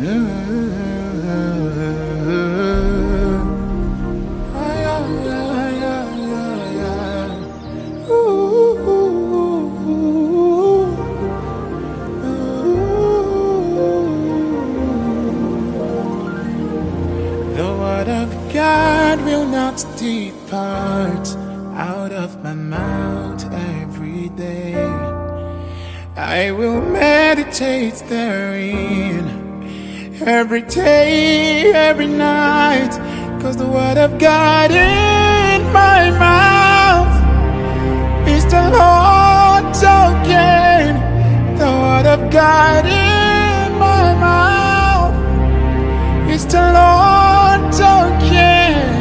The word of God will not depart out of my mouth every day. I will meditate therein every day, every night, 'cause the word of God in my mouth is the Lord's again. The word of God in my mouth is the Lord's again.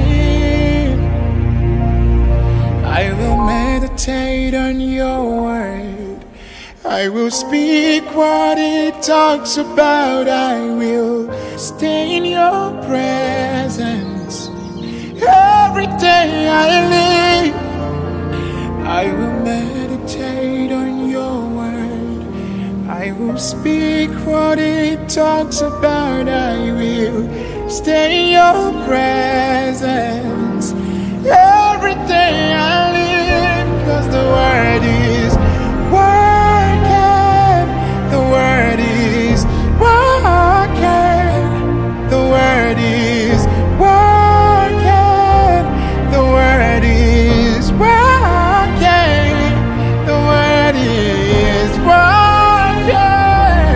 I will meditate on your word. I will speak what it talks about. I will stay in your presence every day I live. I will meditate on your word. I will speak what it talks about. I will stay in your presence every day I live, 'cause the word is working. The word is working. The word is working. The word is working. The word is working.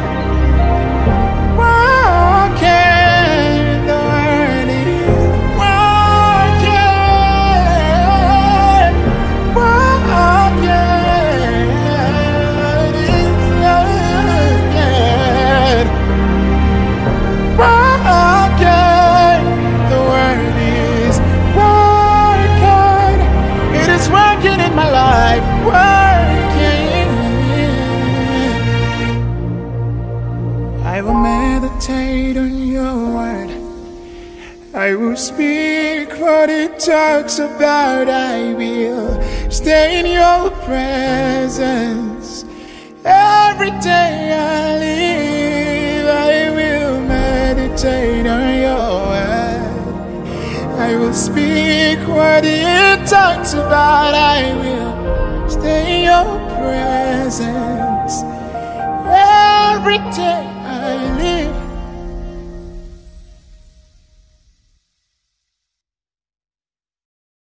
Working. The word is working. Working. The word is working. It is working in my life. Working. I will meditate on your word. I will speak what it talks about. I will stay in your presence every day I live. I will meditate on your word. I will speak what it talks about. I will stay in your presence every day